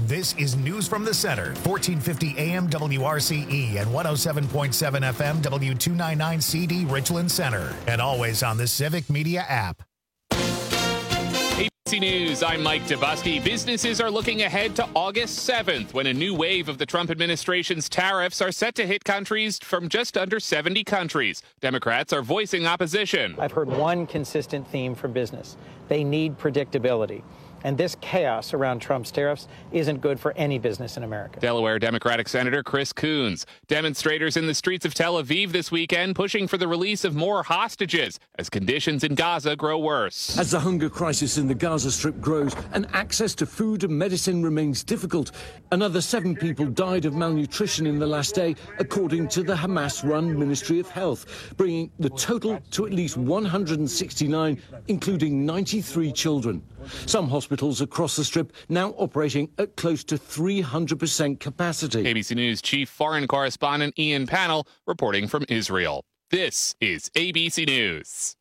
This is News from the Center, 1450 AM WRCE and 107.7 FM W299 CD Richland Center, and always on the Civic Media app. ABC News, I'm Mike Dubusky. Businesses are looking ahead to August 7th when a new wave of the Trump administration's tariffs are set to hit countries from just under 70 countries. Democrats are voicing opposition. I've heard one consistent theme from business. They need predictability. And this chaos around Trump's tariffs isn't good for any business in America. Delaware Democratic Senator Chris Coons. Demonstrators in the streets of Tel Aviv this weekend pushing for the release of more hostages as conditions in Gaza grow worse. As the hunger crisis in the Gaza Strip grows and access to food and medicine remains difficult, another 7 people died of malnutrition in the last day, according to the Hamas-run Ministry of Health, bringing the total to at least 169, including 93 children. Some hospitals across the Strip now operating at close to 300% capacity. ABC News chief foreign correspondent Ian Pannell reporting from Israel. This is ABC News.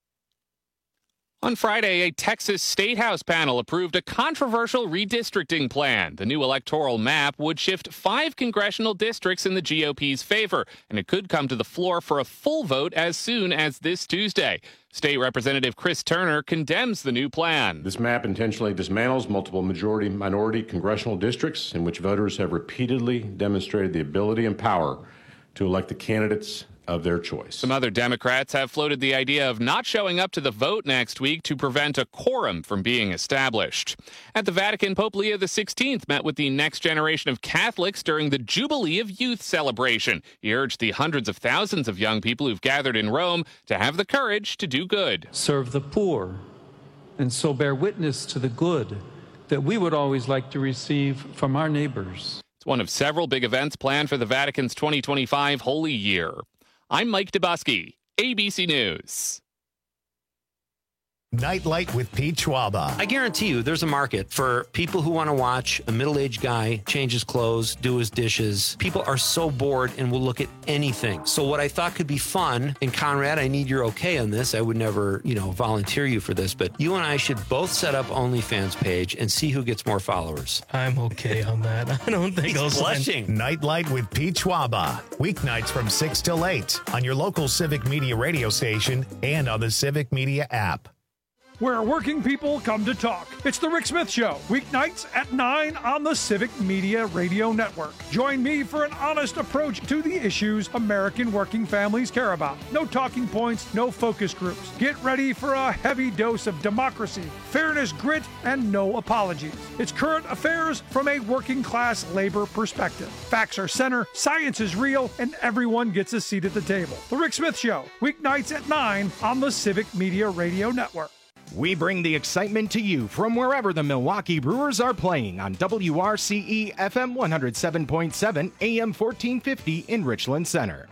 On Friday, a Texas State House panel approved a controversial redistricting plan. The new electoral map would shift 5 congressional districts in the GOP's favor, and it could come to the floor for a full vote as soon as this Tuesday. State Representative Chris Turner condemns the new plan. This map intentionally dismantles multiple majority-minority congressional districts in which voters have repeatedly demonstrated the ability and power to elect the candidates of their choice. Some other Democrats have floated the idea of not showing up to the vote next week to prevent a quorum from being established. At the Vatican, Pope Leo XVI met with the next generation of Catholics during the Jubilee of Youth celebration. He urged the hundreds of thousands of young people who've gathered in Rome to have the courage to do good. Serve the poor, and so bear witness to the good that we would always like to receive from our neighbors. It's one of several big events planned for the Vatican's 2025 Holy Year. I'm Mike Dubusky, ABC News. Nightlight with Pete Schwaba. I guarantee you there's a market for people who want to watch a middle-aged guy change his clothes, do his dishes. People are so bored and will look at anything. So what I thought could be fun, and Conrad, I need your okay on this. I would never, volunteer you for this, but you and I should both set up OnlyFans page and see who gets more followers. I'm okay on that. I don't think He's blushing. Nightlight with Pete Schwaba. Weeknights from 6 till 8 on your local Civic Media radio station and on the Civic Media app. Where working people come to talk. It's The Rick Smith Show, weeknights at 9 on the Civic Media Radio Network. Join me for an honest approach to the issues American working families care about. No talking points, no focus groups. Get ready for a heavy dose of democracy, fairness, grit, and no apologies. It's current affairs from a working class labor perspective. Facts are center, science is real, and everyone gets a seat at the table. The Rick Smith Show, weeknights at 9 on the Civic Media Radio Network. We bring the excitement to you from wherever the Milwaukee Brewers are playing on WRCE FM 107.7 AM 1450 in Richland Center.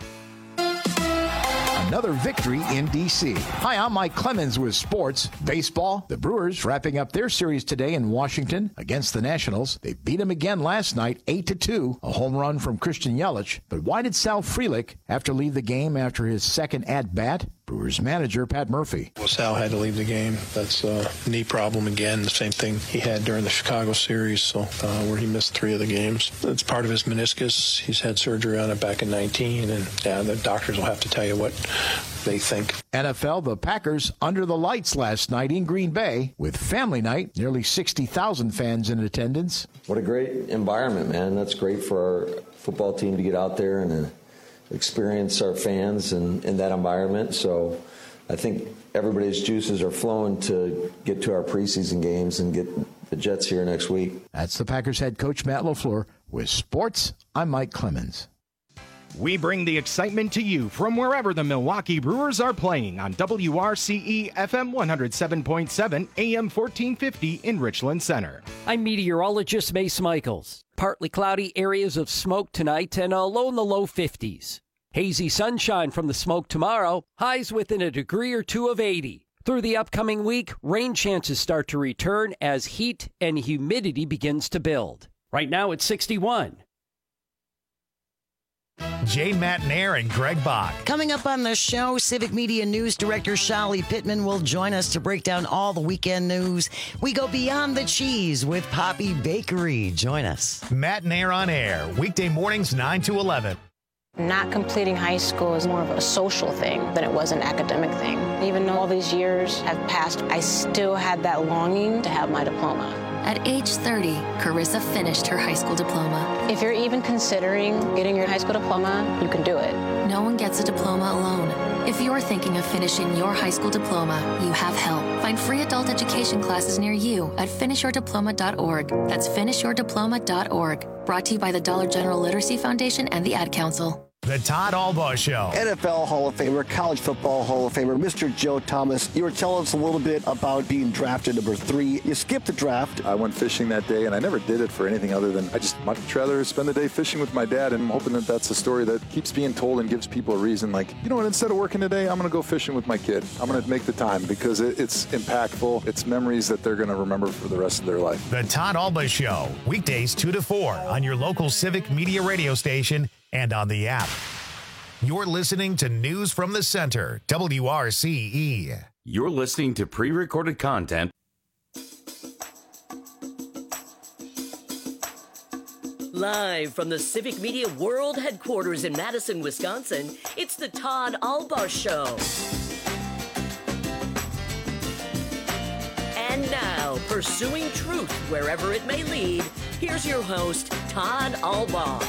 Another victory in D.C. Hi, I'm Mike Clemens with sports. Baseball, the Brewers wrapping up their series today in Washington against the Nationals. They beat them again last night, 8-2, a home run from Christian Yelich. But why did Sal Frelick have to leave the game after his second at-bat? Brewers manager Pat Murphy. Well, Sal had to leave the game. That's a knee problem again, the same thing he had during the Chicago series, so where he missed 3 of the games. It's part of his meniscus. He's had surgery on it back in 19, and the doctors will have to tell you what they think. NFL, the Packers under the lights last night in Green Bay with family night, nearly 60,000 fans in attendance. What a great environment, man. That's great for our football team to get out there and experience our fans in that environment. So I think everybody's juices are flowing to get to our preseason games and get the Jets here next week. That's the Packers head coach Matt LaFleur. With sports, I'm Mike Clemens. We bring the excitement to you from wherever the Milwaukee Brewers are playing on WRCE FM 107.7 AM 1450 in Richland Center. I'm meteorologist Mace Michaels. Partly cloudy areas of smoke tonight and a low in the low 50s. Hazy sunshine from the smoke tomorrow, highs within a degree or 2 of 80. Through the upcoming week, rain chances start to return as heat and humidity begins to build. Right now it's 61. Jay Matnair and Greg Bach. Coming up on the show, Civic Media News Director Shali Pittman will join us to break down all the weekend news. We go beyond the cheese with Poppy Bakery. Join us. Matnair on air, weekday mornings 9 to 11. Not completing high school is more of a social thing than it was an academic thing. Even though all these years have passed, I still had that longing to have my diploma. At age 30, Carissa finished her high school diploma. If you're even considering getting your high school diploma, you can do it. No one gets a diploma alone. If you're thinking of finishing your high school diploma, you have help. Find free adult education classes near you at finishyourdiploma.org. That's finishyourdiploma.org. Brought to you by the Dollar General Literacy Foundation and the Ad Council. The Todd Albaugh Show. NFL Hall of Famer, College Football Hall of Famer, Mr. Joe Thomas. You were telling us a little bit about being drafted number 3. You skipped the draft. I went fishing that day, and I never did it for anything other than I just much rather spend the day fishing with my dad, and I'm hoping that that's a story that keeps being told and gives people a reason. Like, you know what, instead of working today, I'm going to go fishing with my kid. I'm going to make the time because it's impactful. It's memories that they're going to remember for the rest of their life. The Todd Albaugh Show, weekdays 2 to 4 on your local Civic Media radio station and on the app. You're listening to News from the Center, WRCE. You're listening to pre-recorded content. Live from the Civic Media World Headquarters in Madison, Wisconsin, it's the Todd Albaugh Show. And now, pursuing truth wherever it may lead, here's your host, Todd Albaugh.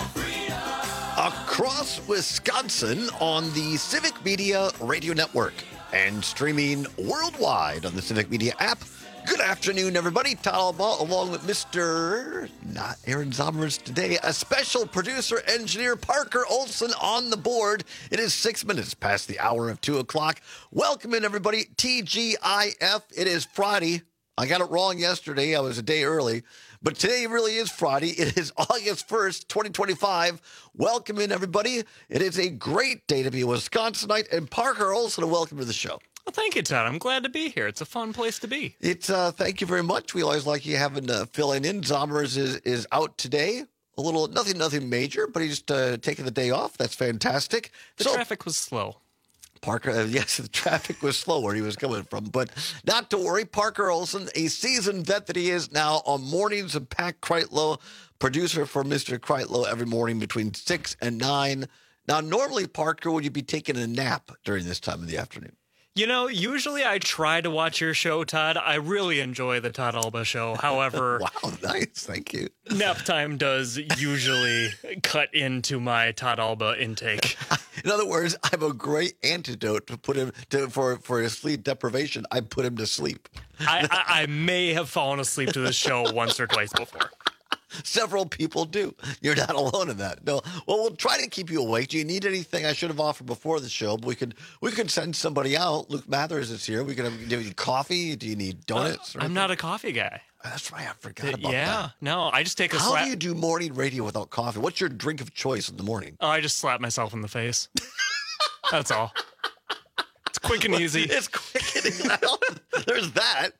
Across Wisconsin on the Civic Media Radio Network and streaming worldwide on the Civic Media app. Good afternoon, everybody. Todd Albaugh, along with Mr. not Aaron Zommers today, a special producer, engineer, Parker Olson on the board. It is 6 minutes past the hour of 2 o'clock. Welcome in, everybody. TGIF. It is Friday. I got it wrong yesterday. I was a day early. But today really is Friday. It is August 1st, 2025. Welcome in, everybody. It is a great day to be a Wisconsinite. And Parker Olson, welcome to the show. Well, thank you, Todd. I'm glad to be here. It's a fun place to be. It's thank you very much. We always like you having filling in. Zommers is out today. A little, nothing major, but he's taking the day off. That's fantastic. The traffic was slow. Parker, yes, the traffic was slow where he was coming from, but not to worry. Parker Olson, a seasoned vet that he is now on mornings of Pat Kreitlow, producer for Mr. Kreitlow every morning between 6 and 9. Now, normally, Parker, would you be taking a nap during this time of the afternoon? You know, usually I try to watch your show, Todd. I really enjoy the Todd Albaugh Show. However, wow, nice, thank you. Nap time does usually cut into my Todd Albaugh intake. In other words, I have a great antidote to put him for his sleep deprivation. I put him to sleep. I may have fallen asleep to this show once or twice before. Several people do. You're not alone in that. No. Well, we'll try to keep you awake. Do you need anything? I should have offered before the show, but we could send somebody out. Luke Mathers is here. We could do you need coffee? Do you need donuts? I'm not a coffee guy. That's right. I forgot about that. Yeah. No, I just take a slap. How do you do morning radio without coffee? What's your drink of choice in the morning? Oh, I just slap myself in the face. That's all. It's quick and easy. It's quick and easy. There's that.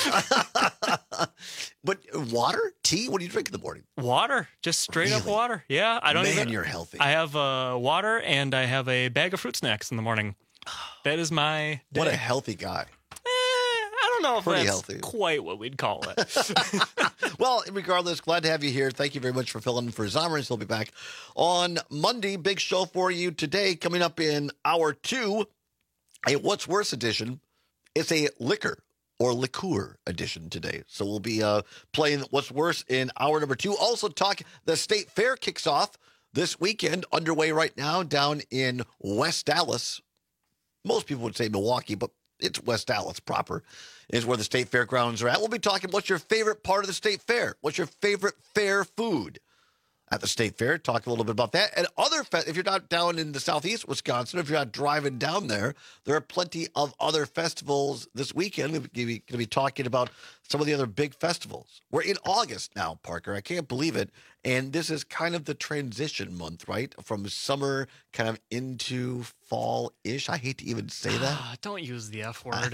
But water? Tea? What do you drink in the morning? Water. Just straight up water. Yeah. I don't Man, you're healthy. I have water and I have a bag of fruit snacks in the morning. That is my day. What a healthy guy. I don't know if Pretty that's healthy. quite what we'd call it. Well, regardless, glad to have you here. Thank you very much for filling in for Zommers. He'll be back on Monday. Big show for you today. Coming up in hour 2, a What's Worse edition. It's a liquor edition today. So we'll be playing What's Worse in hour number 2. Also talk, the State Fair kicks off this weekend, underway right now down in West Dallas. Most people would say Milwaukee, but it's West Dallas proper is where the State Fairgrounds are at. We'll be talking what's your favorite part of the State Fair? What's your favorite fair food at the State Fair? Talk a little bit about that. And other, if you're not down in the southeast Wisconsin, if you're not driving down there, there are plenty of other festivals this weekend. We're going to be talking about some of the other big festivals. We're in August now, Parker. I can't believe it. And this is kind of the transition month, right? From summer kind of into fall-ish. I hate to even say that. Don't use the F word.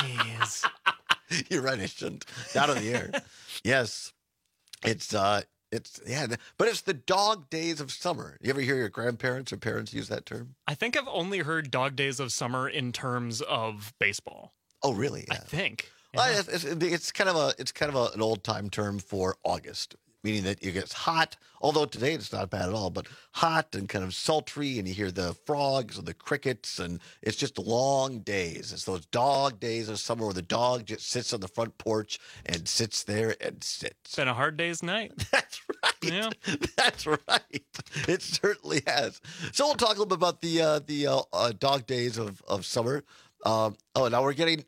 Jeez. You're right. I shouldn't. Not on the air. Yes. It's But it's the dog days of summer. You ever hear your grandparents or parents use that term? I think I've only heard dog days of summer in terms of baseball. Oh, really? I think. Well, it's kind of an old time term for August, meaning that it gets hot. Although today it's not bad at all, but hot and kind of sultry, and you hear the frogs and the crickets, and it's just long days. It's those dog days of summer where the dog just sits on the front porch and sits there and sits. It's been a hard day's night. That's right. Yeah. That's right. It certainly has. So we'll talk a little bit about the dog days of summer. Now we're getting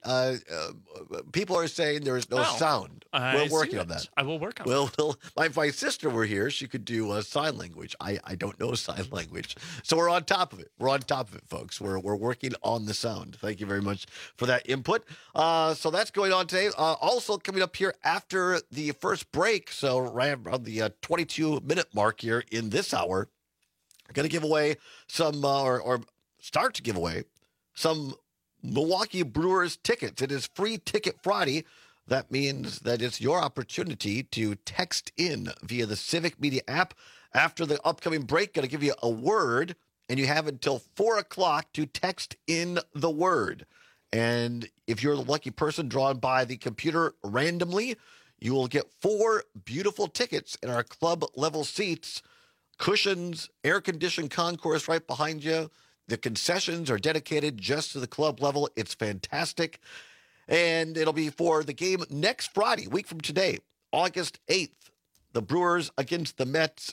people are saying there is no sound. We're working on that. I will work on that. Well, if my sister were here, she could do sign language. I don't know sign language. So we're on top of it. We're on top of it, folks. We're working on the sound. Thank you very much for that input. So that's going on today. Also coming up here after the first break, so right around the 22-minute mark here in this hour, we're going to give away some or start to give away some Milwaukee Brewers tickets. It is Free Ticket Friday. That means that it's your opportunity to text in via the Civic Media app. After the upcoming break, going to give you a word, and you have until 4 o'clock to text in the word. And if you're the lucky person drawn by the computer randomly, you will get 4 beautiful tickets in our club-level seats, cushions, air-conditioned concourse right behind you. The concessions are dedicated just to the club level. It's fantastic. And it'll be for the game next Friday, week from today, August 8th. The Brewers against the Mets,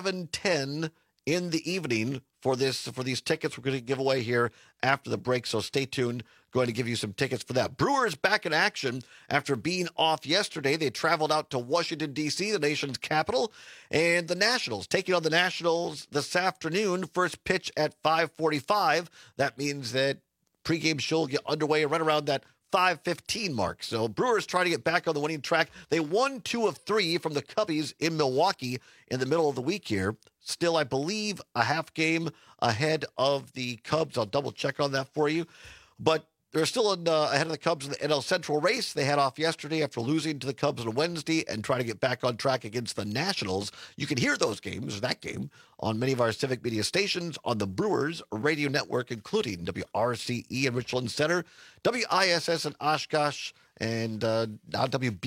7:10 in the evening for these tickets we're going to give away here after the break. So stay tuned. Going to give you some tickets for that. Brewers back in action after being off yesterday. They traveled out to Washington, D.C., the nation's capital, and the Nationals taking on the Nationals this afternoon. First pitch at 5:45. That means that pregame show will get underway right around that 5:15 mark. So Brewers trying to get back on the winning track. They won 2 of 3 from the Cubbies in Milwaukee in the middle of the week here. Still, I believe, a half game ahead of the Cubs. I'll double check on that for you. But they're still ahead of the Cubs in the NL Central race. They had off yesterday after losing to the Cubs on Wednesday and trying to get back on track against the Nationals. You can hear that game, on many of our Civic Media stations on the Brewers radio network, including WRCE in Richland Center, WISS in Oshkosh, and now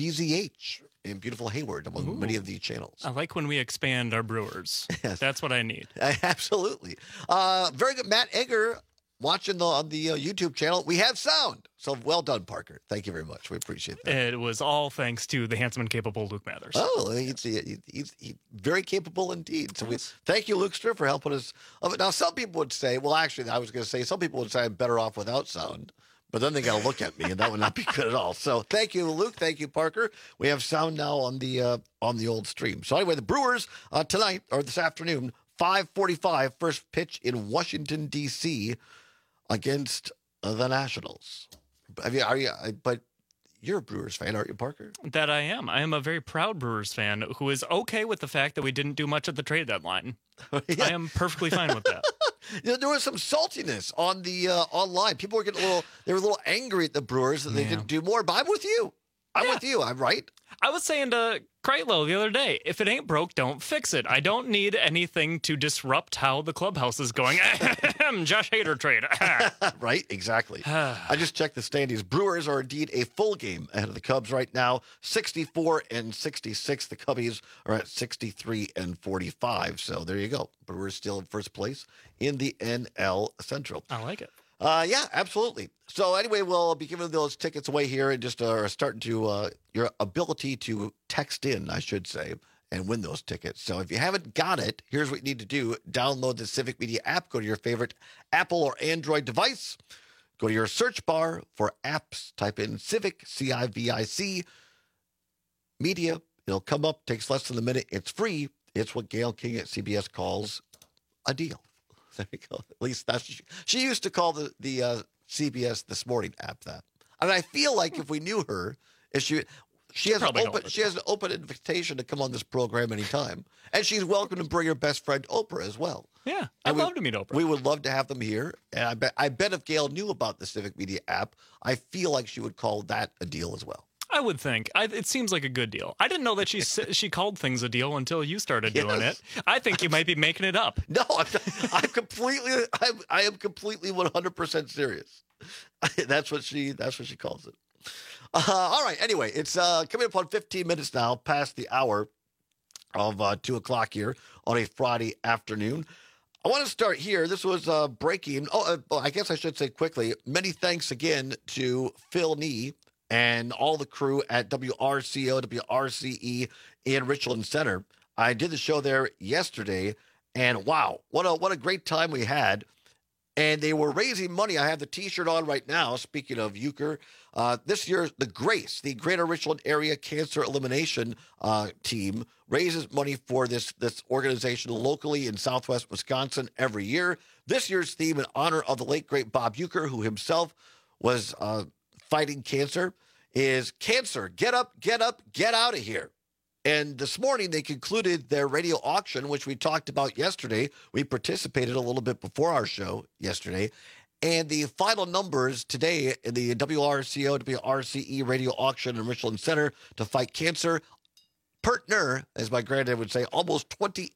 WBZH in beautiful Hayward, among many of these channels. I like when we expand our Brewers. Yes. That's what I need. Absolutely. Very good. Matt Egger watching on the YouTube channel. We have sound. So well done, Parker. Thank you very much. We appreciate that. It was all thanks to the handsome and capable Luke Mathers. Oh, he's very capable indeed. So we thank you, Lukester, for helping us. Now, some people would say, well, actually, I was going to say, some people would say I'm better off without sound. But then they got to look at me, and that would not be good at all. So thank you, Luke. Thank you, Parker. We have sound now on the old stream. So anyway, the Brewers tonight, or this afternoon, 5:45, first pitch in Washington, D.C., against the Nationals. But you're a Brewers fan, aren't you, Parker? That I am. I am a very proud Brewers fan who is okay with the fact that we didn't do much at the trade deadline. Yeah. I am perfectly fine with that. There was some saltiness on the online. People were getting they were a little angry at the Brewers that they didn't do more. But I'm with you. I'm with you. I'm right. I was saying to Kreitlow the other day, if it ain't broke, don't fix it. I don't need anything to disrupt how the clubhouse is going. Josh Hader trade. Right, exactly. I just checked the standings. Brewers are indeed a full game ahead of the Cubs right now, 64-66. The Cubbies are at 63-45. So there you go. Brewers still in first place in the NL Central. I like it. Yeah, absolutely. So anyway, we'll be giving those tickets away here and just starting to your ability to text in, I should say, and win those tickets. So if you haven't got it, here's what you need to do. Download the Civic Media app. Go to your favorite Apple or Android device. Go to your search bar for apps. Type in Civic, CIVIC, Media. It'll come up. Takes less than a minute. It's free. It's what Gail King at CBS calls a deal. There you go. At least that's she used to call the CBS This Morning app that. And I feel like if we knew her, if she has an open invitation to come on this program anytime, and she's welcome to bring her best friend Oprah as well. Yeah, I'd love to meet Oprah. We would love to have them here, and I bet if Gail knew about the Civic Media app, I feel like she would call that a deal as well. I would think. It seems like a good deal. I didn't know that she called things a deal until you started doing it. I think you might be making it up. No, I am completely 100% serious. That's what she calls it. All right. Anyway, it's coming up on 15 minutes now past the hour of 2 o'clock here on a Friday afternoon. I want to start here. This was breaking. I guess I should say quickly, many thanks again to Phil Nee and all the crew at WRCO, WRCE in Richland Center. I did the show there yesterday, and wow, what a great time we had. And they were raising money. I have the T-shirt on right now. Speaking of euchre, this year, the GRACE, the Greater Richland Area Cancer Elimination Team, raises money for this organization locally in Southwest Wisconsin every year. This year's theme, in honor of the late, great Bob Euchre, who himself was fighting cancer, is Cancer, Get Up, Get Up, Get Out of Here. And this morning, they concluded their radio auction, which we talked about yesterday. We participated a little bit before our show yesterday. And the final numbers today in the WRCO, WRCE radio auction in Richland Center to fight cancer, partner, as my granddad would say, almost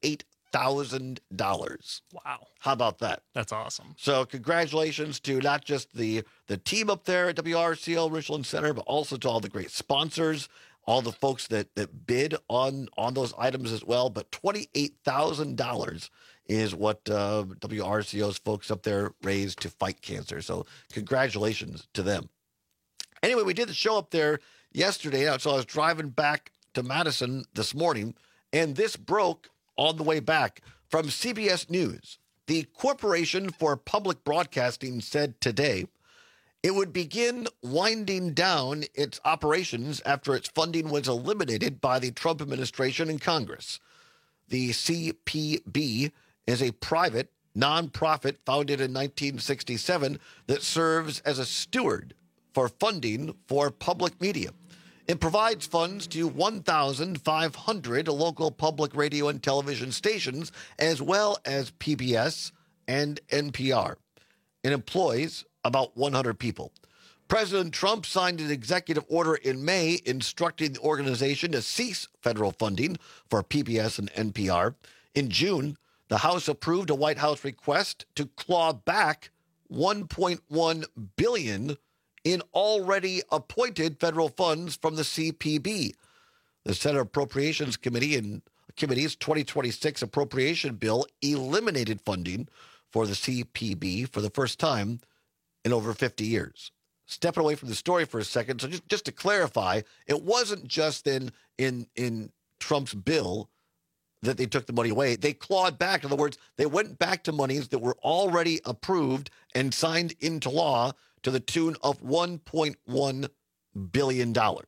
$28,000. Wow. How about that? That's awesome. So congratulations to not just the team up there at WRCO Richland Center, but also to all the great sponsors, all the folks that bid on those items as well. But $28,000 is what WRCO's folks up there raised to fight cancer. So congratulations to them. Anyway, we did the show up there yesterday. So I was driving back to Madison this morning, and this broke on the way back from CBS News. The Corporation for Public Broadcasting said today it would begin winding down its operations after its funding was eliminated by the Trump administration and Congress. The CPB is a private nonprofit founded in 1967 that serves as a steward for funding for public media. It provides funds to 1,500 local public radio and television stations, as well as PBS and NPR. It employs about 100 people. President Trump signed an executive order in May instructing the organization to cease federal funding for PBS and NPR. In June, the House approved a White House request to claw back $1.1 billion in already appointed federal funds from the CPB. The Senate Appropriations Committee's 2026 appropriation bill eliminated funding for the CPB for the first time in over 50 years. Stepping away from the story for a second, so just to clarify, it wasn't just in Trump's bill that they took the money away. They clawed back. In other words, they went back to monies that were already approved and signed into law to the tune of $1.1 billion. Now,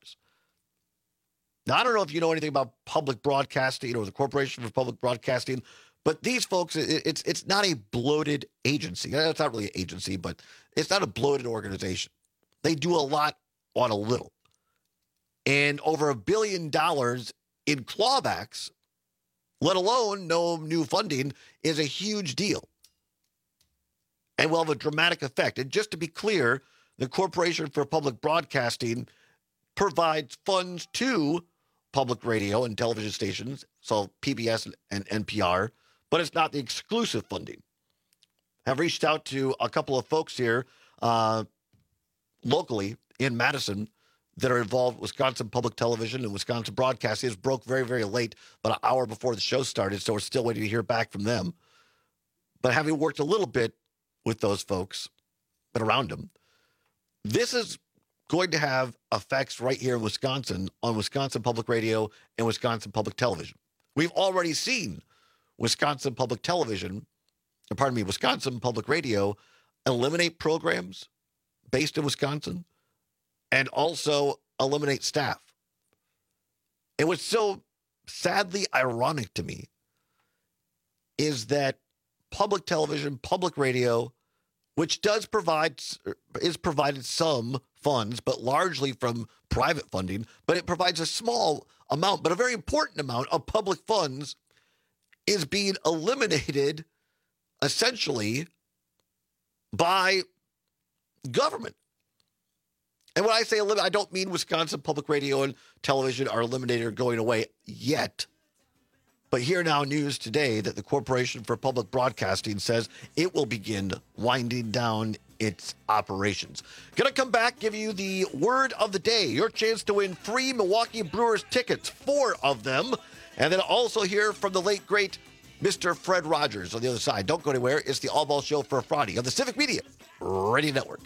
I don't know if you know anything about public broadcasting or the Corporation for Public Broadcasting, but these folks, it's not a bloated agency. It's not really an agency, but it's not a bloated organization. They do a lot on a little. And over $1 billion in clawbacks, let alone no new funding, is a huge deal and will have a dramatic effect. And just to be clear, the Corporation for Public Broadcasting provides funds to public radio and television stations, so PBS and NPR, but it's not the exclusive funding. I've reached out to a couple of folks here locally in Madison that are involved with Wisconsin Public Television and Wisconsin Broadcasting. It broke very, very late, about an hour before the show started, so we're still waiting to hear back from them. But having worked a little bit with those folks, but around them, this is going to have effects right here in Wisconsin on Wisconsin Public Radio and Wisconsin Public Television. We've already seen Wisconsin Public Radio eliminate programs based in Wisconsin and also eliminate staff. And what's so sadly ironic to me is that public television, public radio, which is provided some funds, but largely from private funding, but it provides a small amount, but a very important amount of public funds, is being eliminated essentially by government. And when I say eliminate, I don't mean Wisconsin Public Radio and Television are eliminated or going away yet. But Here Now News today that the Corporation for Public Broadcasting says it will begin winding down its operations. Gonna come back, give you the word of the day. Your chance to win free Milwaukee Brewers tickets, 4 of them. And then also hear from the late, great Mr. Fred Rogers on the other side. Don't go anywhere. It's the All Ball Show for Friday on the Civic Media Radio Network.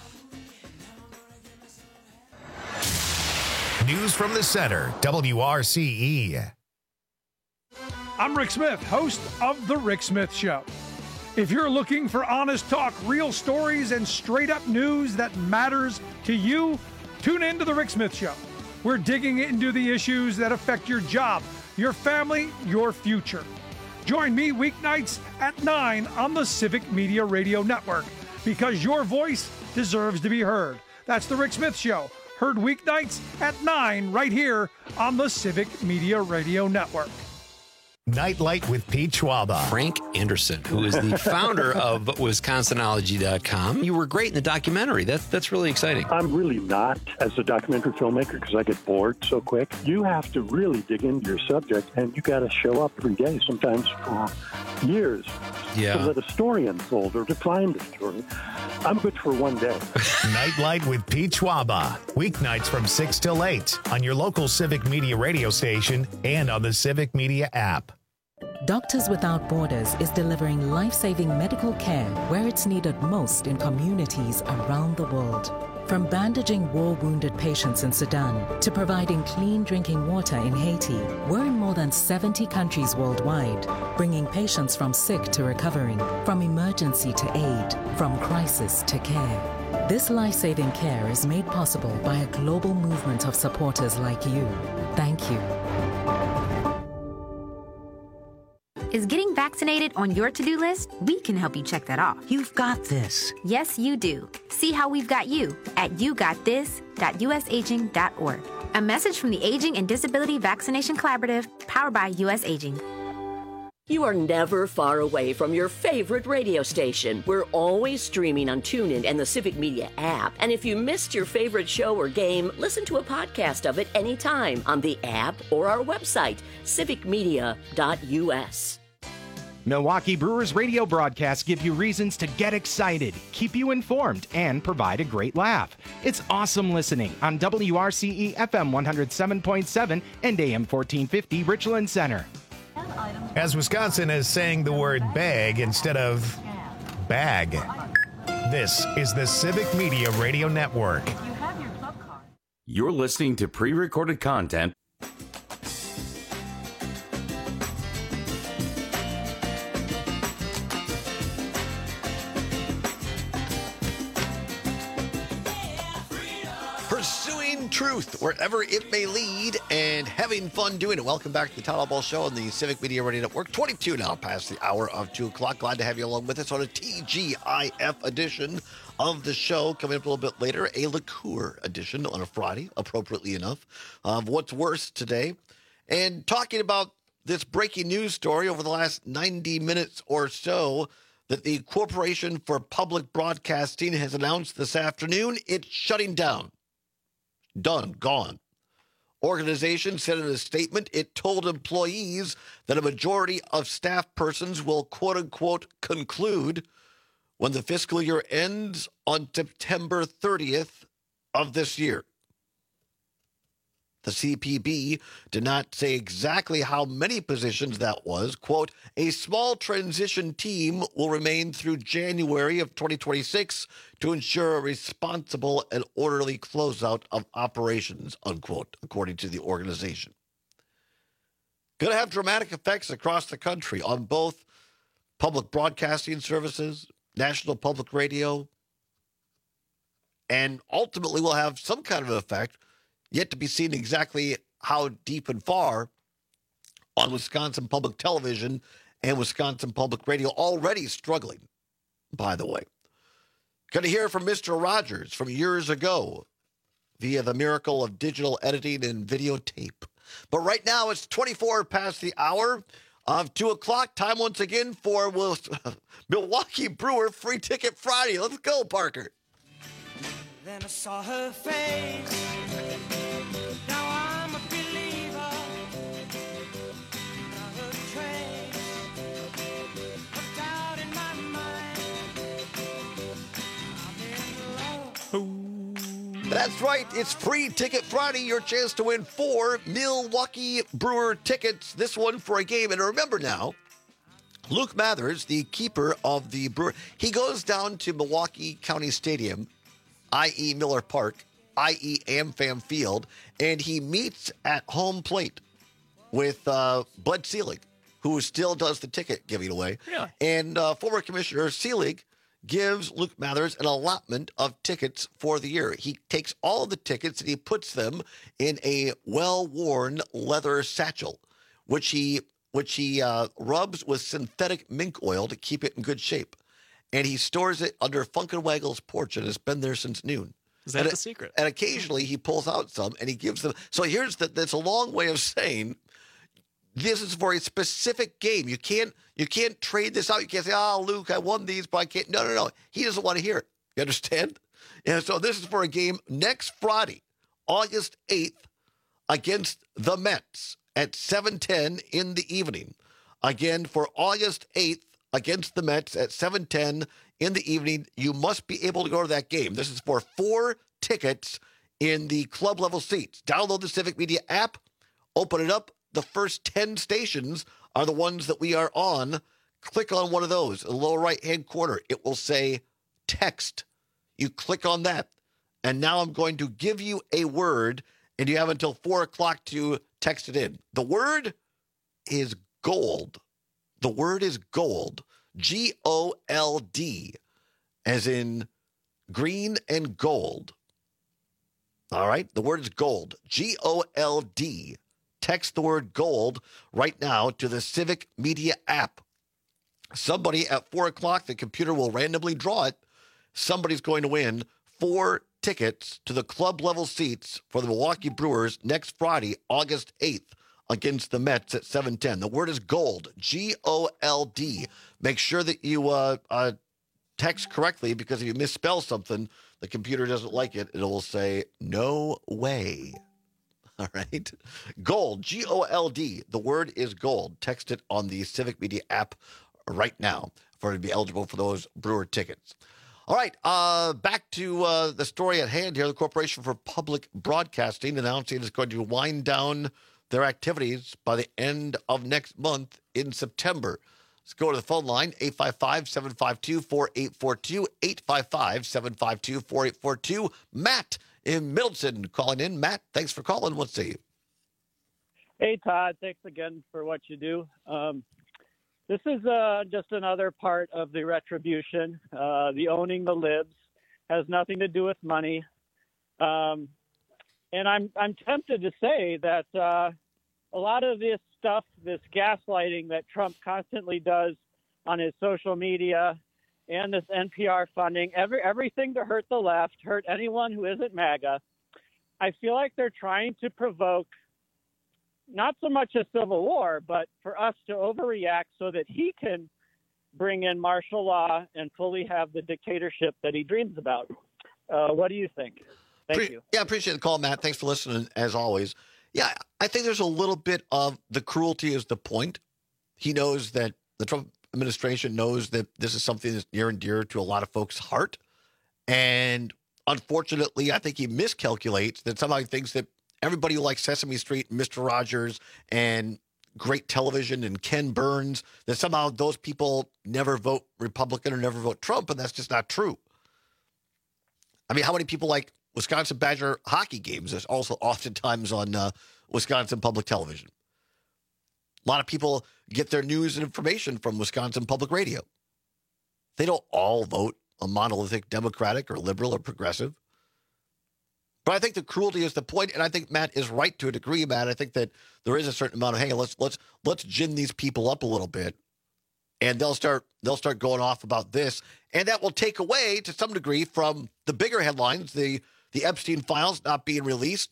News from the Center, WRCE. I'm Rick Smith, host of The Rick Smith Show. If you're looking for honest talk, real stories, and straight-up news that matters to you, tune in to The Rick Smith Show. We're digging into the issues that affect your job, your family, your future. Join me weeknights at 9 on the Civic Media Radio Network, because your voice deserves to be heard. That's The Rick Smith Show, heard weeknights at 9 right here on the Civic Media Radio Network. Nightlight with Pete Schwaba. Frank Anderson, who is the founder of Wisconsinology.com. You were great in the documentary. That's really exciting. I'm really not as a documentary filmmaker because I get bored so quick. You have to really dig into your subject, and you got to show up every day, sometimes for years, to let a story unfold or to find a story. I'm good for one day. Nightlight with Pete Schwaba. Weeknights from 6 till 8 on your local Civic Media radio station and on the Civic Media app. Doctors Without Borders is delivering life-saving medical care where it's needed most in communities around the world. From bandaging war-wounded patients in Sudan to providing clean drinking water in Haiti, we're in more than 70 countries worldwide, bringing patients from sick to recovering, from emergency to aid, from crisis to care. This life-saving care is made possible by a global movement of supporters like you. Thank you. Is getting vaccinated on your to-do list? We can help you check that off. You've got this. Yes, you do. See how we've got you at yougotthis.usaging.org. A message from the Aging and Disability Vaccination Collaborative, powered by US Aging. You are never far away from your favorite radio station. We're always streaming on TuneIn and the Civic Media app. And if you missed your favorite show or game, listen to a podcast of it anytime on the app or our website, civicmedia.us. Milwaukee Brewers radio broadcasts give you reasons to get excited, keep you informed, and provide a great laugh. It's awesome listening on WRCE FM 107.7 and AM 1450 Richland Center. As Wisconsin is saying the word bag instead of bag. This is the Civic Media Radio Network. You're listening to pre-recorded content. Pursuing truth wherever it may lead and having fun doing it. Welcome back to the Town Hall Ball Show on the Civic Media Radio Network. 22 now past the hour of 2 o'clock. Glad to have you along with us on a TGIF edition of the show. Coming up a little bit later, a liqueur edition on a Friday, appropriately enough, of What's Worse today. And talking about this breaking news story over the last 90 minutes or so that the Corporation for Public Broadcasting has announced this afternoon it's shutting down. Done. Gone. Organization said in a statement it told employees that a majority of staff persons will quote-unquote conclude when the fiscal year ends on September 30th of this year. The CPB did not say exactly how many positions that was. Quote, a small transition team will remain through January of 2026 to ensure a responsible and orderly closeout of operations, unquote, according to the organization. Going to have dramatic effects across the country on both public broadcasting services, national public radio, and ultimately will have some kind of an effect, yet to be seen exactly how deep and far, on Wisconsin Public Television and Wisconsin Public Radio, already struggling, by the way. Going to hear from Mr. Rogers from years ago via the miracle of digital editing and videotape. But right now it's 24 past the hour of 2 o'clock. Time once again for Milwaukee Brewer Free Ticket Friday. Let's go, Parker. Then I saw her face. Now I'm a believer. Not a trace of doubt in my mind. I'm in love. That's right. It's Free Ticket Friday. Your chance to win 4 Milwaukee Brewer tickets. This one for a game. And remember now, Luke Mathers, the keeper of the Brewer, he goes down to Milwaukee County Stadium, i.e. Miller Park, i.e. AmFam Field, and he meets at home plate with Bud Selig, who still does the ticket giving away. Really? And former Commissioner Selig gives Luke Mathers an allotment of tickets for the year. He takes all of the tickets and he puts them in a well-worn leather satchel, which he rubs with synthetic mink oil to keep it in good shape. And he stores it under Funkenwaggle's porch, and it's been there since noon. Is that the secret? And occasionally he pulls out some and he gives them. So that's a long way of saying this is for a specific game. You can't trade this out. You can't say, "Oh, Luke, I won these, but I can't." No. He doesn't want to hear it. You understand? And so this is for a game next Friday, August 8th, against the Mets at 7:10 in the evening. Again, for August 8th against the Mets at 7:10 in the evening. You must be able to go to that game. This is for 4 tickets in the club level seats. Download the Civic Media app, open it up. The first 10 stations are the ones that we are on. Click on one of those. In the lower right-hand corner, it will say text. You click on that. And now I'm going to give you a word, and you have until 4 o'clock to text it in. The word is gold. The word is gold. G-O-L-D, as in green and gold. All right? The word is gold. G-O-L-D. Text the word gold right now to the Civic Media app. Somebody at 4 o'clock, the computer will randomly draw it. Somebody's going to win 4 tickets to the club level seats for the Milwaukee Brewers next Friday, August 8th, against the Mets at 7:10. The word is gold, G-O-L-D. Make sure that you text correctly, because if you misspell something, the computer doesn't like it. It will say, "No way." All right. Gold, G-O-L-D. The word is gold. Text it on the Civic Media app right now for it to be eligible for those Brewer tickets. All right. Back to the story at hand here. The Corporation for Public Broadcasting announcing it's going to wind down their activities by the end of next month in September. Let's go to the phone line, 855-752-4842, 855-752-4842. Matt in Middleton calling in. Matt, thanks for calling. Let's see. Hey, Todd. Thanks again for what you do. This is just another part of the retribution. The owning the libs has nothing to do with money. And I'm tempted to say that a lot of this stuff, this gaslighting that Trump constantly does on his social media and this NPR funding, everything to hurt the left, hurt anyone who isn't MAGA, I feel like they're trying to provoke not so much a civil war, but for us to overreact so that he can bring in martial law and fully have the dictatorship that he dreams about. What do you think? Thank you. Yeah, I appreciate the call, Matt. Thanks for listening, as always. Yeah, I think there's a little bit of the cruelty is the point. He knows that the Trump administration knows that this is something that's near and dear to a lot of folks' heart. And unfortunately, I think he miscalculates that somehow he thinks that everybody who likes Sesame Street and Mr. Rogers and great television and Ken Burns, that somehow those people never vote Republican or never vote Trump, and that's just not true. I mean, how many people like Wisconsin Badger hockey games? There's also oftentimes on Wisconsin public television. A lot of people get their news and information from Wisconsin Public Radio. They don't all vote a monolithic Democratic or liberal or progressive. But I think the cruelty is the point, and I think Matt is right to a degree, Matt. I think that there is a certain amount of, hang on, let's gin these people up a little bit, and they'll start going off about this, and that will take away to some degree from the bigger headlines, the Epstein files not being released,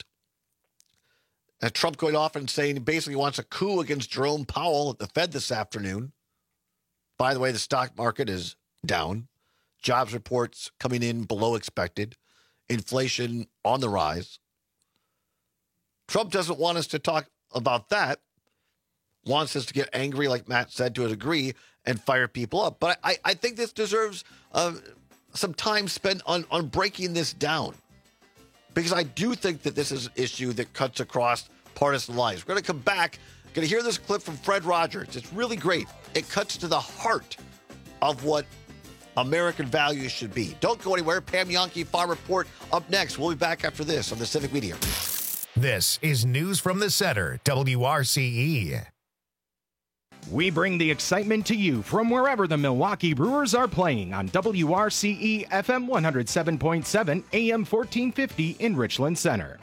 and Trump going off and saying he basically wants a coup against Jerome Powell at the Fed this afternoon. By the way, the stock market is down. Jobs reports coming in below expected. inflation on the rise. Trump doesn't want us to talk about that. Wants us to get angry, like Matt said, to a degree, and fire people up. But I think this deserves some time spent on breaking this down, because I do think that this is an issue that cuts across partisan lines. We're going to come back, going to hear this clip from Fred Rogers. It's really great. It cuts to the heart of what American values should be. Don't go anywhere. Pam Yonke, Farm Report, up next. We'll be back after this on the Civic Media. This is News from the Center, WRCE. We bring the excitement to you from wherever the Milwaukee Brewers are playing on WRCE FM 107.7 AM 1450 in Richland Center.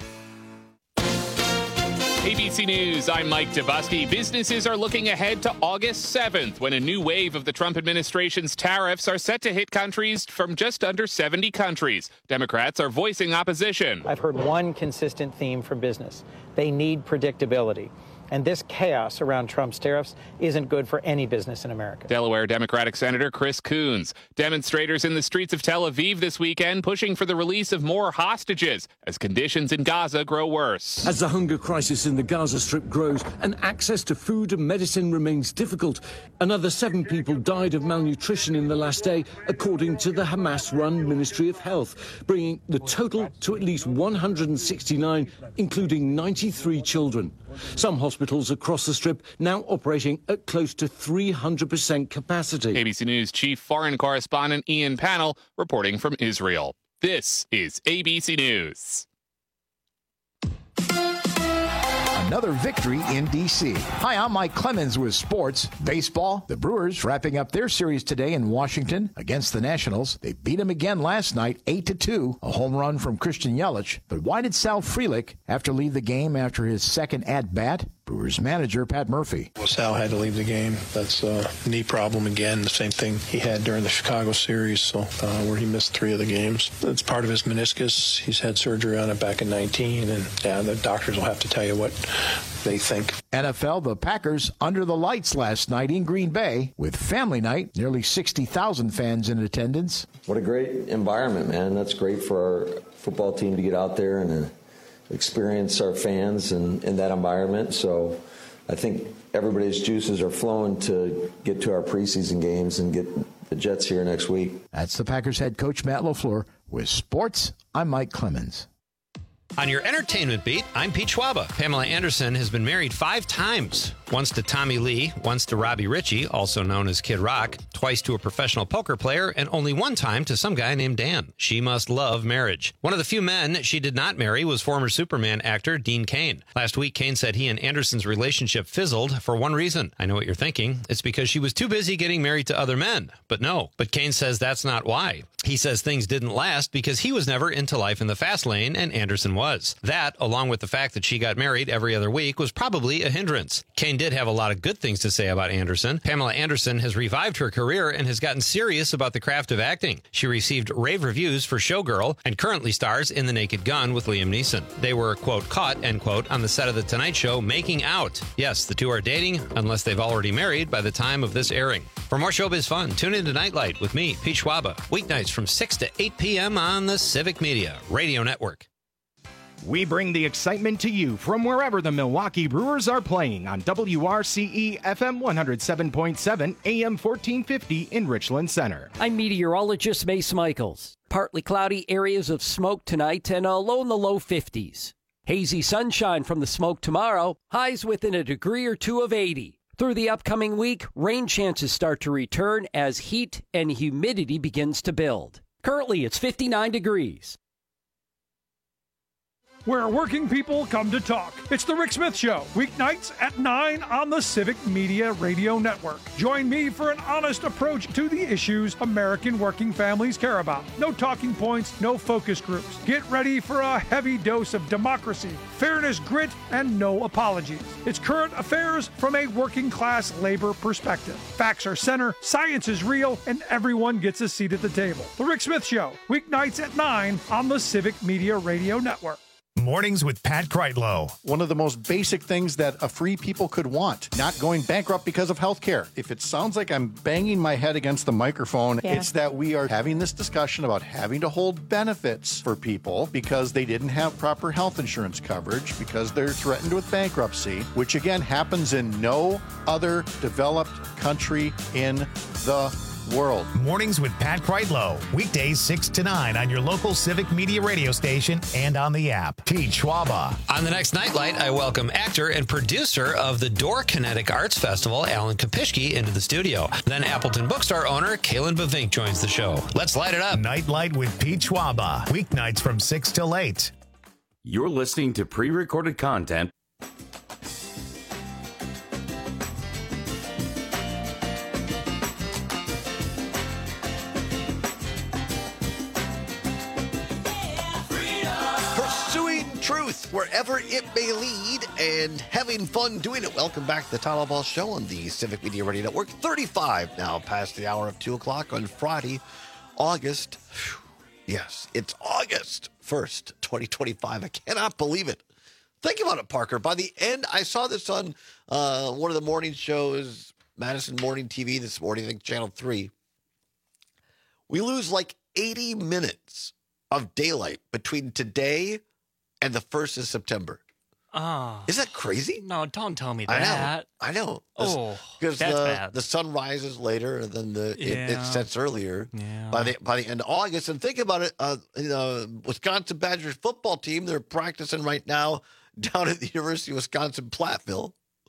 ABC News, I'm Mike Dabusky. Businesses are looking ahead to August 7th when a new wave of the Trump administration's tariffs are set to hit countries from just under 70 countries. Democrats are voicing opposition. I've heard one consistent theme from business. They need predictability. And this chaos around Trump's tariffs isn't good for any business in America. Delaware Democratic Senator Chris Coons. Demonstrators in the streets of Tel Aviv this weekend pushing for the release of more hostages as conditions in Gaza grow worse. As the hunger crisis in the Gaza Strip grows and access to food and medicine remains difficult, another 7 people died of malnutrition in the last day, according to the Hamas-run Ministry of Health, bringing the total to at least 169, including 93 children. Some hospitals across the Strip now operating at close to 300% capacity. ABC News chief foreign correspondent Ian Pannell reporting from Israel. This is ABC News. Another victory in D.C. Hi, I'm Mike Clemens with sports. Baseball, the Brewers wrapping up their series today in Washington against the Nationals. They beat them again last night, 8-2, a home run from Christian Yelich. But why did Sal Frelick have to leave the game after his second at-bat? Brewers manager Pat Murphy. Well, Sal had to leave the game. That's a knee problem again. The same thing he had during the Chicago series, where he missed 3 of the games. It's part of his meniscus. He's had surgery on it back in 19, and the doctors will have to tell you what they think. NFL, the Packers under the lights last night in Green Bay with family night. Nearly 60,000 fans in attendance. What a great environment, man. That's great for our football team to get out there and experience our fans in that environment. So I think everybody's juices are flowing to get to our preseason games and get the Jets here next week. That's the Packers head coach Matt LaFleur. With sports, I'm Mike Clemens. On your entertainment beat, I'm Pete Schwaba. Pamela Anderson has been married 5 times. Once to Tommy Lee, once to Robbie Ritchie, also known as Kid Rock, twice to a professional poker player, and only one time to some guy named Dan. She must love marriage. One of the few men she did not marry was former Superman actor Dean Cain. Last week, Cain said he and Anderson's relationship fizzled for one reason. I know what you're thinking. It's because she was too busy getting married to other men. But no. But Cain says that's not why. He says things didn't last because he was never into life in the fast lane and Anderson was. That, along with the fact that she got married every other week, was probably a hindrance. Cain did have a lot of good things to say about Anderson. Pamela Anderson has revived her career and has gotten serious about the craft of acting. She received rave reviews for Showgirl and currently stars in The Naked Gun with Liam Neeson. They were, quote, caught, end quote, on the set of The Tonight Show making out. Yes, the two are dating, unless they've already married by the time of this airing. For more showbiz fun, tune in to Nightlight with me, Pete Schwaba, weeknights from 6 to 8 p.m. on the Civic Media Radio Network. We bring the excitement to you from wherever the Milwaukee Brewers are playing on WRCE FM 107.7 AM 1450 in Richland Center. I'm meteorologist Mace Michaels. Partly cloudy areas of smoke tonight and a low in the low 50s. Hazy sunshine from the smoke tomorrow, highs within a degree or 2 of 80. Through the upcoming week, rain chances start to return as heat and humidity begins to build. Currently, it's 59 degrees. Where working people come to talk. It's The Rick Smith Show, weeknights at 9 on the Civic Media Radio Network. Join me for an honest approach to the issues American working families care about. No talking points, no focus groups. Get ready for a heavy dose of democracy, fairness, grit, and no apologies. It's current affairs from a working class labor perspective. Facts are center, science is real, and everyone gets a seat at the table. The Rick Smith Show, weeknights at 9 on the Civic Media Radio Network. Mornings with Pat Kreitlow. One of the most basic things that a free people could want, not going bankrupt because of health care. If it sounds like I'm banging my head against the microphone, it's that we are having this discussion about having to hold benefits for people because they didn't have proper health insurance coverage, because they're threatened with bankruptcy, which again happens in no other developed country in the world. Mornings with Pat Kreitlow. Weekdays 6 to 9 on your local Civic Media radio station and on the app. Pete Schwaba. On the next Nightlight, I welcome actor and producer of the Door Kinetic Arts Festival, Alan Kopishki, into the studio. Then Appleton Bookstore owner, Kalen Bavink, joins the show. Let's light it up. Nightlight with Pete Schwaba. Weeknights from 6 till 8. You're listening to pre-recorded content. Truth wherever it may lead and having fun doing it. Welcome back to the Tyler Ball Show on the Civic Media Radio Network. 35 now past the hour of 2 o'clock on Friday, August. Yes, it's August 1st, 2025. I cannot believe it. Think about it, Parker. By the end, I saw this on one of the morning shows, Madison Morning TV this morning, I think Channel 3. We lose like 80 minutes of daylight between today and the 1st of September. Oh. Is that crazy? No, don't tell me that. I know. Oh, because that's bad. The sun rises later and then it sets earlier. Yeah. By the end of August. And think about it, Wisconsin Badgers football team, they're practicing right now down at the University of Wisconsin Platteville.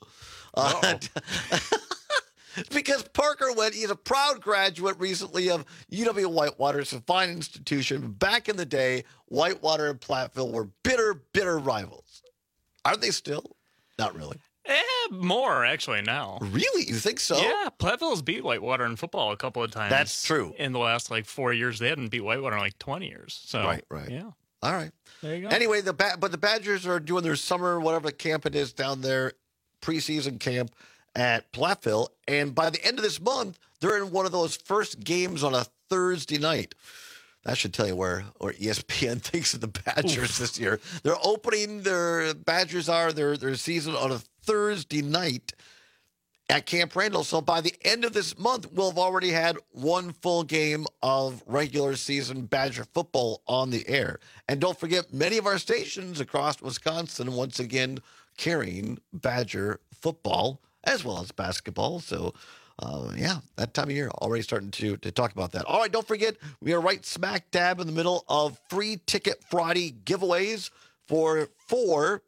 Because Parker he's a proud graduate recently of UW-Whitewater. It's a fine institution. Back in the day, Whitewater and Platteville were bitter rivals. Aren't they still? Not really. More, actually, now. Really? You think so? Yeah, Platteville's beat Whitewater in football a couple of times. That's true. In the last, 4 years. They hadn't beat Whitewater in, 20 years. So, right. Yeah. All right. There you go. Anyway, but the Badgers are doing their summer, whatever camp it is down there, preseason camp at Platteville, and by the end of this month, they're in one of those first games on a Thursday night. That should tell you where ESPN thinks of the Badgers this year. They're opening their season on a Thursday night at Camp Randall. So by the end of this month, we'll have already had one full game of regular season Badger football on the air. And don't forget, many of our stations across Wisconsin, once again, carrying Badger football as well as basketball. So, that time of year, already starting to talk about that. All right, don't forget, we are right smack dab in the middle of Free Ticket Friday giveaways for 4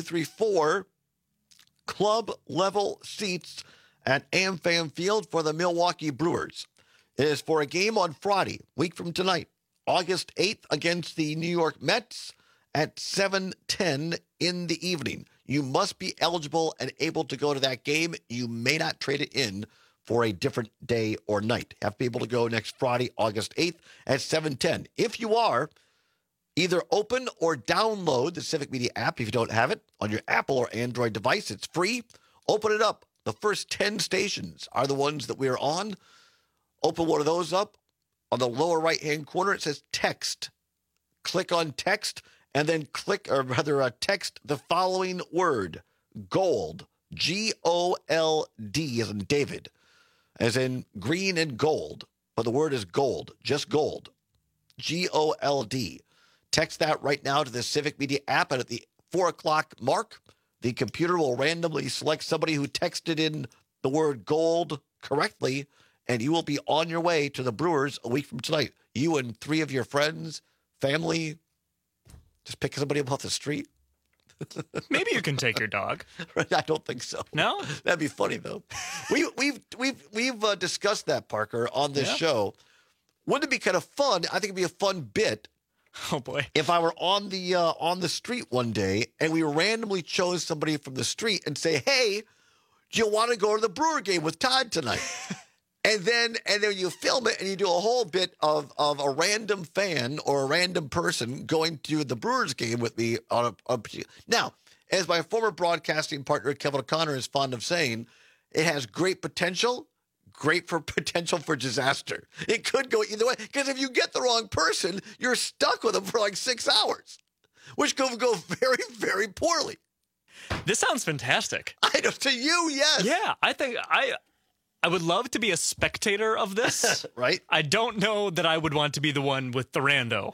club-level seats at AmFam Field for the Milwaukee Brewers. It is for a game on Friday, week from tonight, August 8th, against the New York Mets at 7:10 in the evening. You must be eligible and able to go to that game. You may not trade it in for a different day or night. You have to be able to go next Friday, August 8th at 7:10. If you are, either open or download the Civic Media app if you don't have it on your Apple or Android device. It's free. Open it up. The first 10 stations are the ones that we are on. Open one of those up. On the lower right-hand corner, it says text. Click on text. And then text the following word, GOLD, G-O-L-D as in David, as in green and gold, but the word is gold, just gold, G-O-L-D. Text that right now to the Civic Media app, and at the 4 o'clock mark, the computer will randomly select somebody who texted in the word gold correctly, and you will be on your way to the Brewers a week from tonight. You and 3 of your friends, family. Just pick somebody up off the street. Maybe you can take your dog. I don't think so. No, that'd be funny though. We've discussed that, Parker, on this show. Wouldn't it be kind of fun? I think it'd be a fun bit. Oh boy! If I were on the street one day and we randomly chose somebody from the street and say, "Hey, do you want to go to the Brewer game with Todd tonight?" And then you film it and you do a whole bit of a random fan or a random person going to the Brewers game with me on a now, as my former broadcasting partner Kevin O'Connor is fond of saying, it has great potential for disaster. It could go either way, because if you get the wrong person, you're stuck with them for 6 hours. which could go very, very poorly. This sounds fantastic. I know, to you, yes. Yeah, I think I would love to be a spectator of this. Right? I don't know that I would want to be the one with the rando.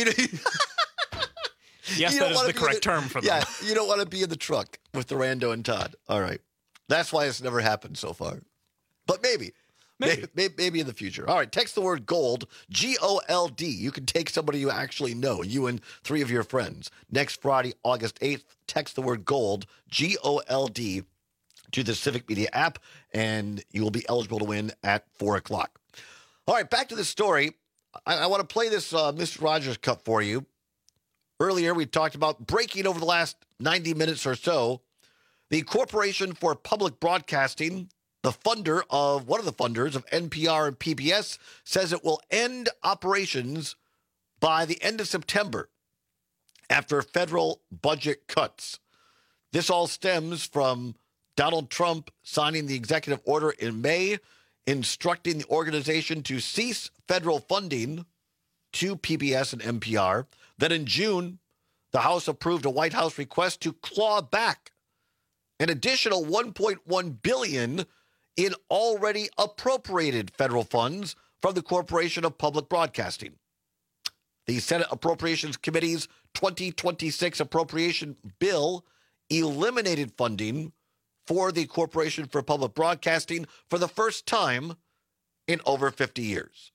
Yes, that is the correct term for them. Yeah, you don't want to be in the truck with the rando and Todd. All right. That's why it's never happened so far. But maybe. Maybe in the future. All right, text the word GOLD, G-O-L-D. You can take somebody you actually know, you and 3 of your friends. Next Friday, August 8th, text the word GOLD, G-O-L-D, to the Civic Media app, and you will be eligible to win at 4 o'clock. All right, back to the story. I want to play this Mr. Rogers Cup for you. Earlier, we talked about breaking over the last 90 minutes or so. The Corporation for Public Broadcasting, one of the funders of NPR and PBS, says it will end operations by the end of September after federal budget cuts. This all stems from Donald Trump signing the executive order in May, instructing the organization to cease federal funding to PBS and NPR. Then in June, the House approved a White House request to claw back an additional $1.1 billion in already appropriated federal funds from the Corporation of Public Broadcasting. The Senate Appropriations Committee's 2026 appropriation bill eliminated funding for the Corporation for Public Broadcasting for the first time in over 50 years.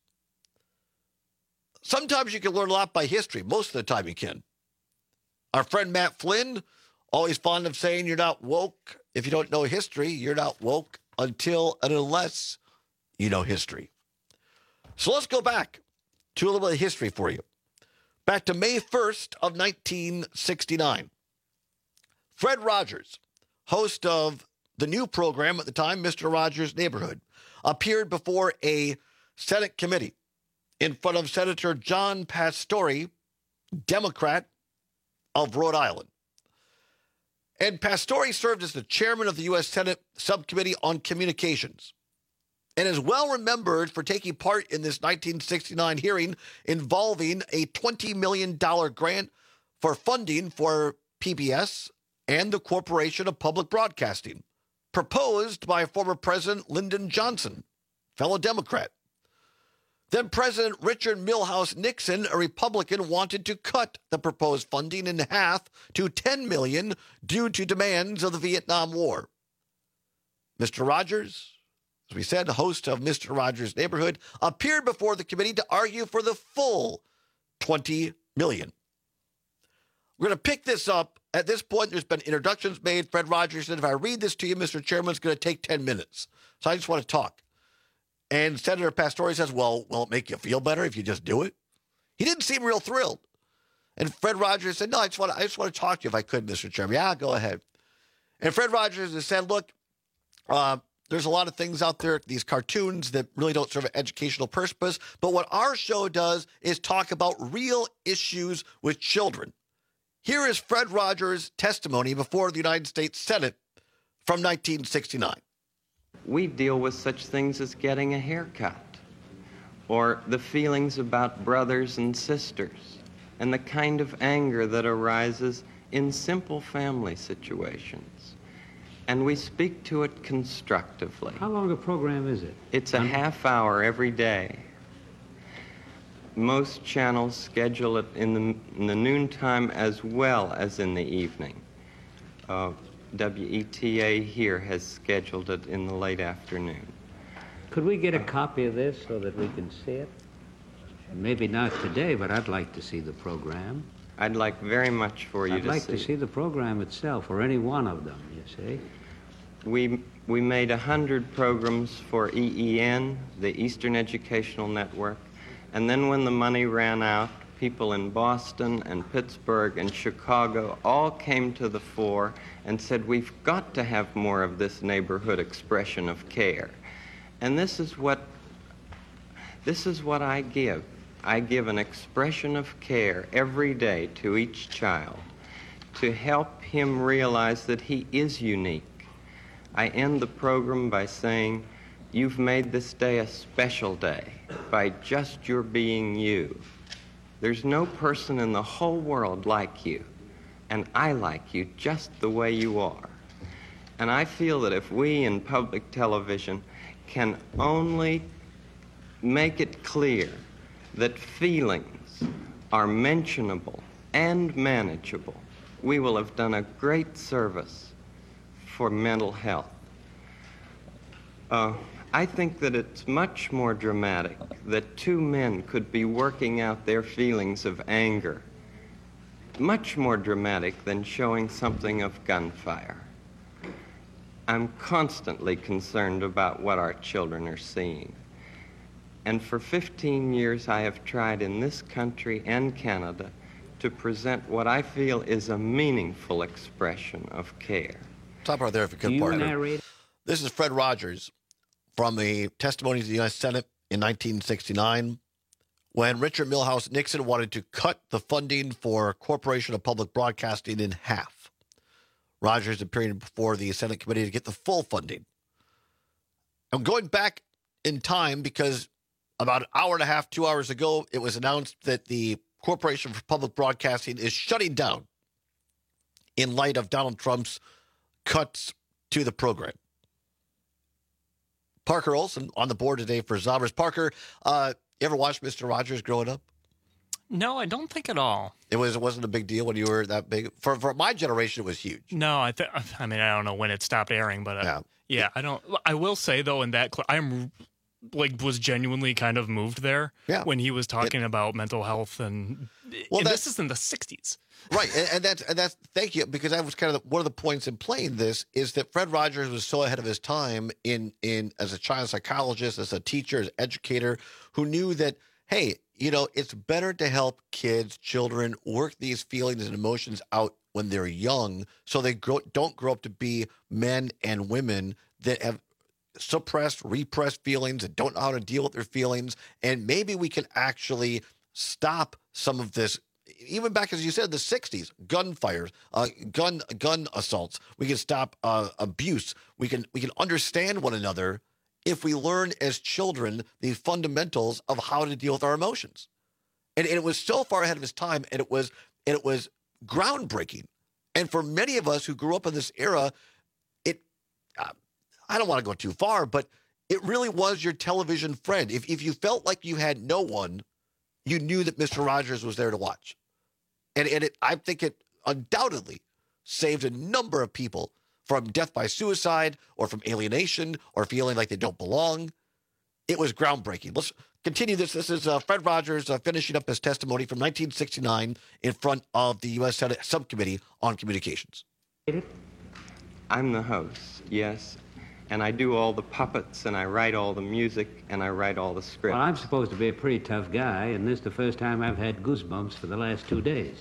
Sometimes you can learn a lot by history. Most of the time you can. Our friend Matt Flynn, always fond of saying you're not woke. If you don't know history, you're not woke until and unless you know history. So let's go back to a little bit of history for you. Back to May 1st of 1969. Fred Rogers, host of the new program at the time, Mr. Rogers' Neighborhood, appeared before a Senate committee in front of Senator John Pastore, Democrat of Rhode Island. And Pastore served as the chairman of the U.S. Senate Subcommittee on Communications and is well remembered for taking part in this 1969 hearing involving a $20 million grant for funding for PBS and the Corporation of Public Broadcasting, proposed by former President Lyndon Johnson, fellow Democrat. Then President Richard Milhous Nixon, a Republican, wanted to cut the proposed funding in half to $10 million due to demands of the Vietnam War. Mr. Rogers, as we said, host of Mr. Rogers' Neighborhood, appeared before the committee to argue for the full $20 million. We're going to pick this up. At this point, there's been introductions made. Fred Rogers said, if I read this to you, Mr. Chairman, it's going to take 10 minutes. So I just want to talk. And Senator Pastore says, well, will it make you feel better if you just do it? He didn't seem real thrilled. And Fred Rogers said, no, I just want to talk to you if I could, Mr. Chairman. Yeah, go ahead. And Fred Rogers has said, look, there's a lot of things out there, these cartoons that really don't serve an educational purpose. But what our show does is talk about real issues with children. Here is Fred Rogers' testimony before the United States Senate from 1969. We deal with such things as getting a haircut, or the feelings about brothers and sisters, and the kind of anger that arises in simple family situations. And we speak to it constructively. How long a program is it? It's a half hour every day. Most channels schedule it in the noontime as well as in the evening. WETA here has scheduled it in the late afternoon. Could we get a copy of this so that we can see it? Maybe not today, but I'd like to see the program. I'd like very much for you to see. I'd like to see the program itself, or any one of them, you see. We made 100 programs for EEN, the Eastern Educational Network, and then when the money ran out, people in Boston and Pittsburgh and Chicago all came to the fore and said, we've got to have more of this neighborhood expression of care. And this is what I give. I give an expression of care every day to each child to help him realize that he is unique. I end the program by saying, you've made this day a special day by just your being you. There's no person in the whole world like you, and I like you just the way you are. And I feel that if we in public television can only make it clear that feelings are mentionable and manageable, we will have done a great service for mental health. I think that it's much more dramatic that two men could be working out their feelings of anger, much more dramatic than showing something of gunfire. I'm constantly concerned about what our children are seeing. And for 15 years, I have tried in this country and Canada to present what I feel is a meaningful expression of care. Top right there if you could, partner. This is Fred Rogers from the testimony to the U.S. Senate in 1969 when Richard Milhous Nixon wanted to cut the funding for Corporation of Public Broadcasting in half. Rogers appeared before the Senate committee to get the full funding. I'm going back in time because about an hour and a half, 2 hours ago, it was announced that the Corporation for Public Broadcasting is shutting down in light of Donald Trump's cuts to the program. Parker Olson on the board today for Zombers. Parker, you ever watched Mr. Rogers growing up? No, I don't think at all. It wasn't a big deal when you were that big. For my generation, it was huge. No, I mean, I don't know when it stopped airing, but yeah, I don't. I will say though, in that was genuinely kind of moved there when he was talking about mental health and this is in the 60s. Right, and that's thank you, because that was kind of one of the points in playing this is that Fred Rogers was so ahead of his time in as a child psychologist, as a teacher, as an educator, who knew that, hey, it's better to help children work these feelings and emotions out when they're young, so they don't grow up to be men and women that have suppressed, repressed feelings and don't know how to deal with their feelings. And maybe we can actually stop some of this. Even back, as you said, the 60s, gunfires, gun assaults. We can stop abuse. We can understand one another if we learn as children the fundamentals of how to deal with our emotions. And it was so far ahead of his time, and it was groundbreaking. And for many of us who grew up in this era, I don't want to go too far, but it really was your television friend. If you felt like you had no one, you knew that Mr. Rogers was there to watch. And I think it undoubtedly saved a number of people from death by suicide or from alienation or feeling like they don't belong. It was groundbreaking. Let's continue this. This is Fred Rogers finishing up his testimony from 1969 in front of the U.S. Senate Subcommittee on Communications. I'm the host, yes. And I do all the puppets, and I write all the music, and I write all the scripts. Well, I'm supposed to be a pretty tough guy, and this is the first time I've had goosebumps for the last 2 days.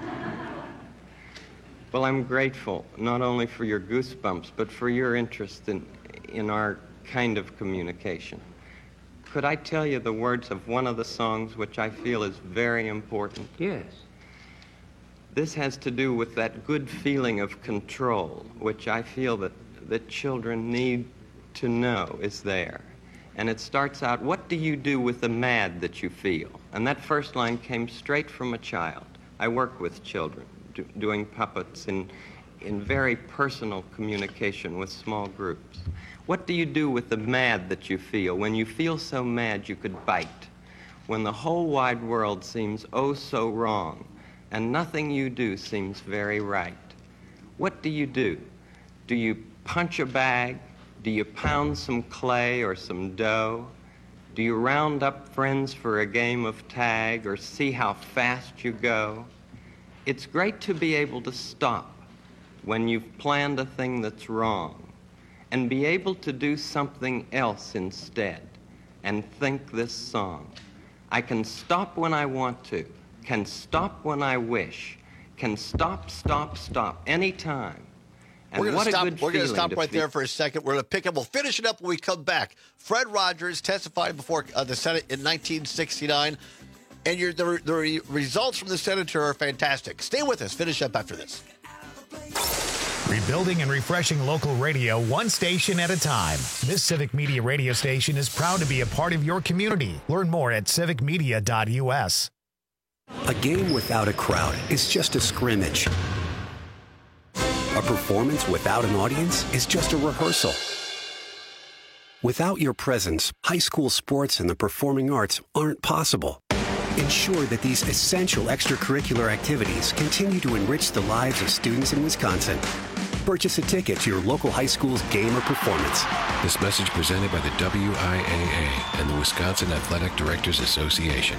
Well, I'm grateful, not only for your goosebumps, but for your interest in our kind of communication. Could I tell you the words of one of the songs which I feel is very important? Yes. This has to do with that good feeling of control, which I feel that children need to know is there. And it starts out, what do you do with the mad that you feel? And that first line came straight from a child. I work with children, doing puppets in very personal communication with small groups. What do you do with the mad that you feel? When you feel so mad you could bite. When the whole wide world seems oh so wrong, and nothing you do seems very right. What do you do? Do you punch a bag? Do you pound some clay or some dough? Do you round up friends for a game of tag or see how fast you go? It's great to be able to stop when you've planned a thing that's wrong and be able to do something else instead and think this song. I can stop when I want to, can stop when I wish, can stop anytime. And We're going to stop right there for a second. We're going to pick up. We'll finish it up when we come back. Fred Rogers testified before the Senate in 1969. And the results from the senator are fantastic. Stay with us. Finish up after this. Rebuilding and refreshing local radio one station at a time. This Civic Media radio station is proud to be a part of your community. Learn more at civicmedia.us. A game without a crowd is just a scrimmage. A performance without an audience is just a rehearsal. Without your presence, high school sports and the performing arts aren't possible. Ensure that these essential extracurricular activities continue to enrich the lives of students in Wisconsin. Purchase a ticket to your local high school's game or performance. This message presented by the WIAA and the Wisconsin Athletic Directors Association.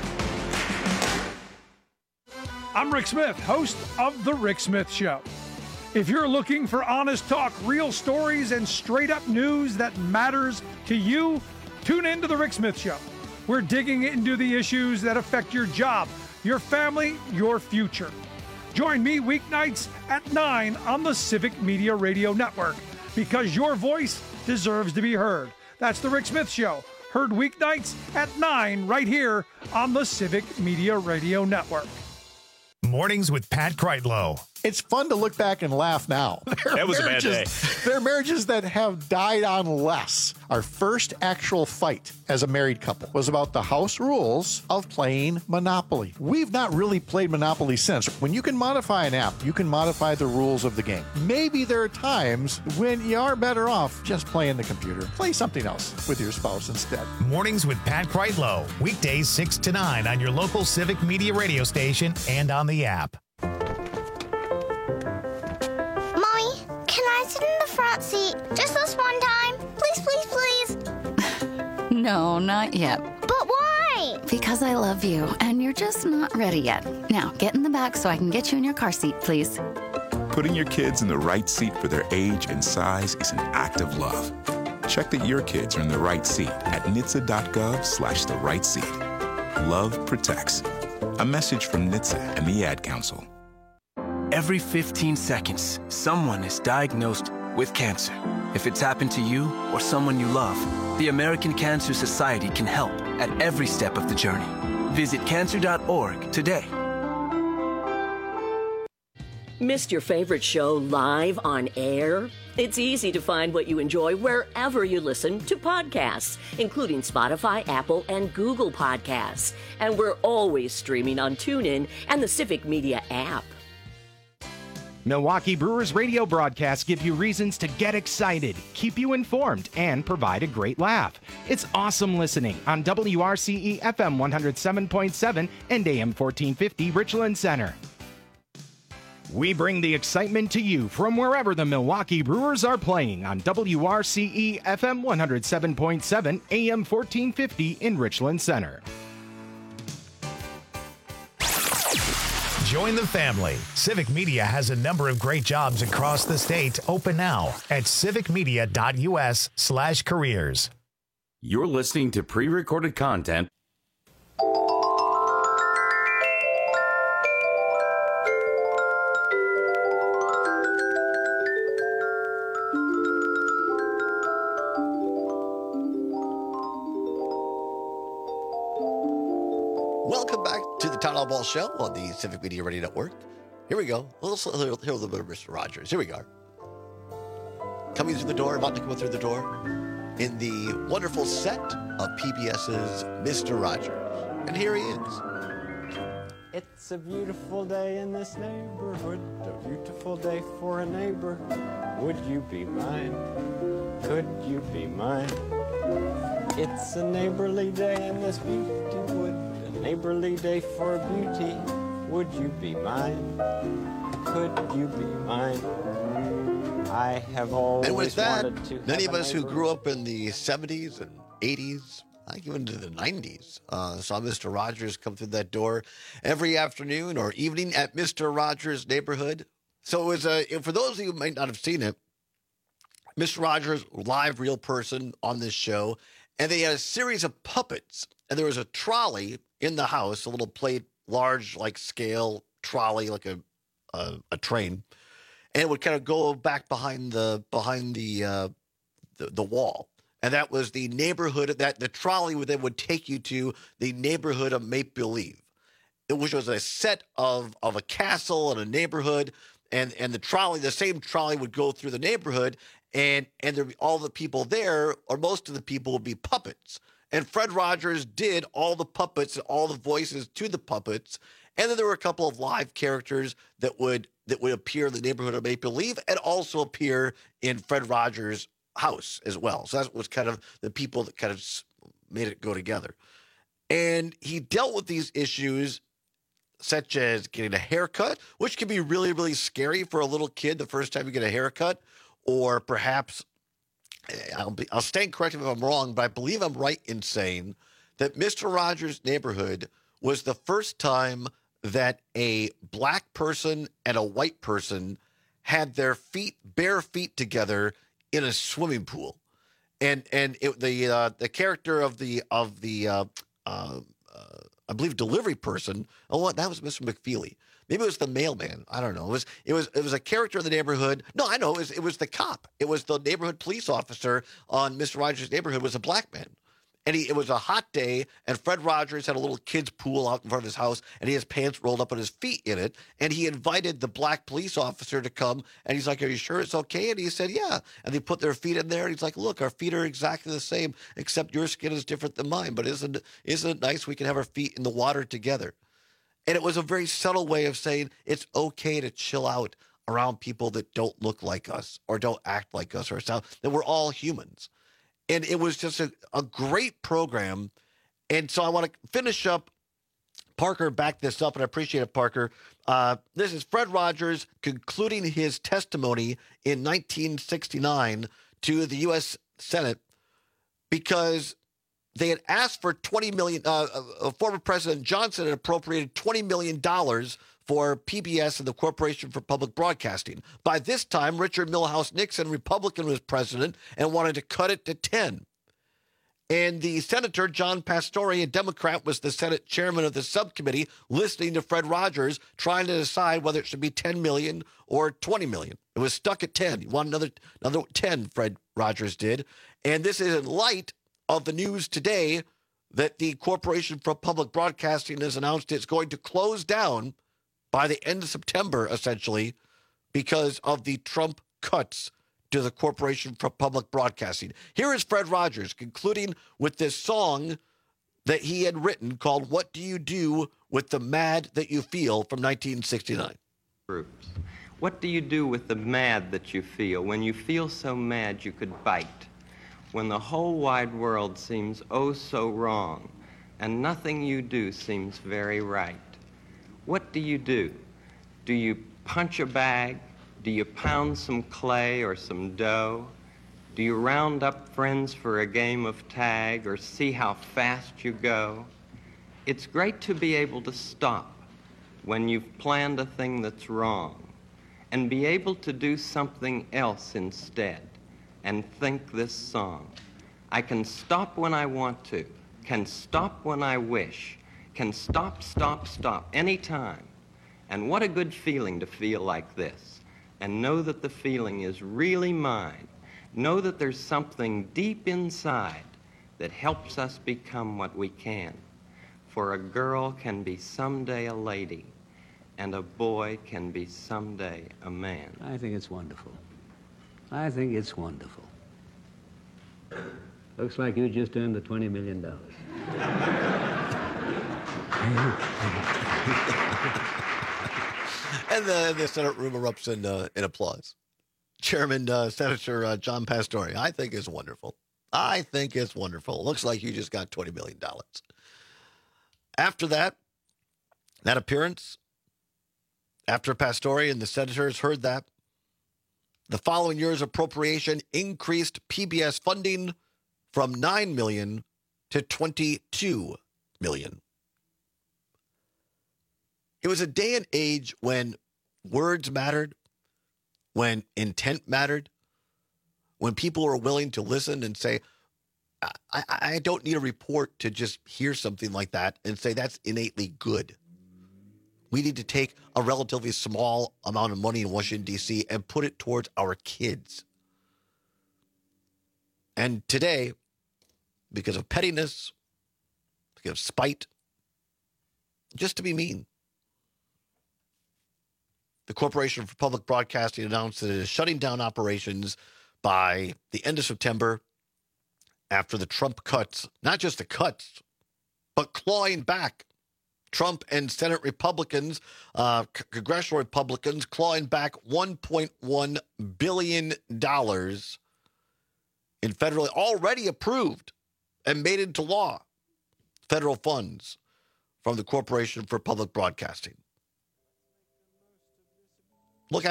I'm Rick Smith, host of The Rick Smith Show. If you're looking for honest talk, real stories, and straight-up news that matters to you, tune in to The Rick Smith Show. We're digging into the issues that affect your job, your family, your future. Join me weeknights at 9 on the Civic Media Radio Network, because your voice deserves to be heard. That's The Rick Smith Show, heard weeknights at 9 right here on the Civic Media Radio Network. Mornings with Pat Kreitlow. It's fun to look back and laugh now. That was a bad day. There are marriages that have died on less. Our first actual fight as a married couple was about the house rules of playing Monopoly. We've not really played Monopoly since. When you can modify an app, you can modify the rules of the game. Maybe there are times when you are better off just playing the computer. Play something else with your spouse instead. Mornings with Pat Kreitlow. Weekdays 6 to 9 on your local Civic Media radio station and on the app. Can I sit in the front seat just this one time? Please, please, please. No, not yet. But why? Because I love you, and you're just not ready yet. Now, get in the back so I can get you in your car seat, please. Putting your kids in the right seat for their age and size is an act of love. Check that your kids are in the right seat at NHTSA.gov/the right seat. Love protects. A message from NHTSA and the Ad Council. Every 15 seconds, someone is diagnosed with cancer. If it's happened to you or someone you love, the American Cancer Society can help at every step of the journey. Visit cancer.org today. Missed your favorite show live on air? It's easy to find what you enjoy wherever you listen to podcasts, including Spotify, Apple, and Google Podcasts. And we're always streaming on TuneIn and the Civic Media app. Milwaukee Brewers radio broadcasts give you reasons to get excited, keep you informed, and provide a great laugh. It's awesome listening on WRCE FM 107.7 and AM 1450 Richland Center. We bring the excitement to you from wherever the Milwaukee Brewers are playing on WRCE FM 107.7 AM 1450 in Richland Center. Join the family. Civic Media has a number of great jobs across the state open now at civicmedia.us/careers. You're listening to pre-recorded content. Welcome back to the Town Hall Ball Show on the Civic Media Radio Network. Here we go. Let's hear a little bit of Mr. Rogers. Here we go. Coming through the door, about to come through the door, in the wonderful set of PBS's Mr. Rogers. And here he is. It's a beautiful day in this neighborhood, a beautiful day for a neighbor. Would you be mine? Could you be mine? It's a neighborly day in this beauty wood, a neighborly day for beauty. Would you be mine? Could you be mine? I have always And with that, wanted to many have of a us who neighbor. grew up in the 70s and 80s, I think even into the 90s, saw Mr. Rogers come through that door every afternoon or evening at Mr. Rogers' neighborhood. So it was for those of you who might not have seen it, Mr. Rogers, live, real person on this show, and they had a series of puppets, and there was a trolley in the house, a little plate, large, like scale trolley, like a train, and it would kind of go back behind the wall. And that was the neighborhood that the trolley would take you to the neighborhood of Make Believe, which was a set of a castle and a neighborhood, and the trolley, the same trolley would go through the neighborhood, and there'd be all the people there, or most of the people would be puppets. And Fred Rogers did all the puppets and all the voices to the puppets, And then there were a couple of live characters that would appear in the neighborhood of Make Believe and also appear in Fred Rogers' house as well. So that was kind of the people that kind of made it go together. And he dealt with these issues such as getting a haircut, which can be really, really scary for a little kid the first time you get a haircut, or perhaps, I'll stand corrected if I'm wrong, but I believe I'm right in saying that Mr. Rogers' Neighborhood was the first time that a black person and a white person had their bare feet together in a swimming pool. And the character of the I believe delivery person. Oh, that was Mr. McFeely. Maybe it was the mailman. I don't know. It was a character in the neighborhood. No, I know. It was the cop. It was the neighborhood police officer on Mr. Rogers' Neighborhood was a black man. And it was a hot day, and Fred Rogers had a little kid's pool out in front of his house, and he had his pants rolled up on his feet in it. And he invited the black police officer to come, and he's like, "Are you sure it's okay?" And he said, "Yeah." And they put their feet in there, and he's like, "Look, our feet are exactly the same, except your skin is different than mine. But isn't it nice we can have our feet in the water together?" And it was a very subtle way of saying it's okay to chill out around people that don't look like us or don't act like us or sound, that we're all humans. And it was just a great program. And so I want to finish up. Parker backed this up, and I appreciate it, Parker. This is Fred Rogers concluding his testimony in 1969 to the U.S. Senate because they had asked for $20 million. Former President Johnson had appropriated $20 million for PBS and the Corporation for Public Broadcasting. By this time, Richard Milhous Nixon, Republican, was president and wanted to cut it to 10. And the Senator, John Pastore, a Democrat, was the Senate chairman of the subcommittee, listening to Fred Rogers, trying to decide whether it should be $10 million or $20 million. It was stuck at 10. He wanted another 10, Fred Rogers did. And this is in light of the news today that the Corporation for Public Broadcasting has announced it's going to close down by the end of September, essentially, because of the Trump cuts to the Corporation for Public Broadcasting. Here is Fred Rogers concluding with this song that he had written called "What Do You Do with the Mad That You Feel" from 1969. Groups. What do you do with the mad that you feel when you feel so mad you could bite? When the whole wide world seems oh so wrong and nothing you do seems very right? What do you do? Do you punch a bag? Do you pound some clay or some dough? Do you round up friends for a game of tag or see how fast you go? It's great to be able to stop when you've planned a thing that's wrong and be able to do something else instead and think this song. I can stop when I want to, can stop when I wish, can stop, stop, stop, anytime. And what a good feeling to feel like this and know that the feeling is really mine. Know that there's something deep inside that helps us become what we can. For a girl can be someday a lady, and a boy can be someday a man. I think it's wonderful. I think it's wonderful. Looks like you just earned the $20 million. And the Senate room erupts in applause. Chairman Senator John Pastore, I think it's wonderful. I think it's wonderful. Looks like you just got $20 million. After that appearance, after Pastore and the senators heard that, the following year's appropriation increased PBS funding from $9 million to $22 million. It was a day and age when words mattered, when intent mattered, when people were willing to listen and say, I don't need a report to just hear something like that and say that's innately good. We need to take a relatively small amount of money in Washington, D.C. and put it towards our kids. And today, because of pettiness, because of spite, just to be mean, the Corporation for Public Broadcasting announced that it is shutting down operations by the end of September after the Trump cuts, not just the cuts, but clawing back Trump and Senate Republicans, congressional Republicans, clawing back $1.1 billion in federally already approved and made into law federal funds from the Corporation for Public Broadcasting. Look,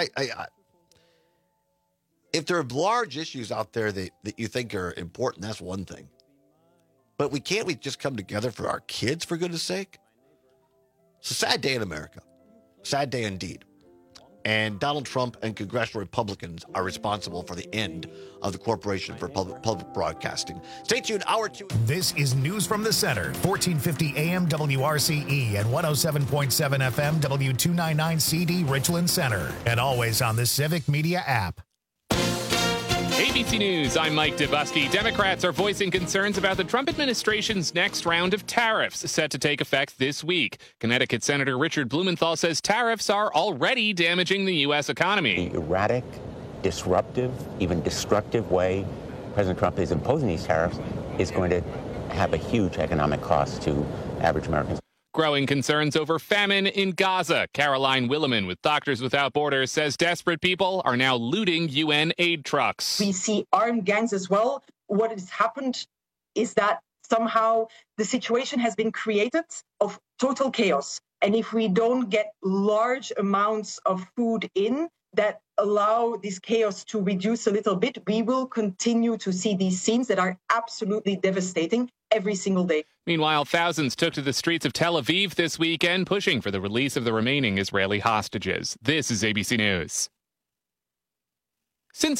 if there are large issues out there that you think are important, that's one thing. But can't we just come together for our kids, for goodness sake? It's a sad day in America. Sad day indeed. And Donald Trump and congressional Republicans are responsible for the end of the Corporation for Public Broadcasting. Stay tuned, Hour 2. This is News from the Center, 1450 AM WRCE and 107.7 FM W299CD Richland Center. And always on the Civic Media app. ABC News, I'm Mike Dubusky. Democrats are voicing concerns about the Trump administration's next round of tariffs set to take effect this week. Connecticut Senator Richard Blumenthal says tariffs are already damaging the U.S. economy. The erratic, disruptive, even destructive way President Trump is imposing these tariffs is going to have a huge economic cost to average Americans. Growing concerns over famine in Gaza. Caroline Williman with Doctors Without Borders says desperate people are now looting UN aid trucks. We see armed gangs as well. What has happened is that somehow the situation has been created of total chaos. And if we don't get large amounts of food in that allow this chaos to reduce a little bit, we will continue to see these scenes that are absolutely devastating every single day. Meanwhile, thousands took to the streets of Tel Aviv this weekend, pushing for the release of the remaining Israeli hostages. This is ABC News.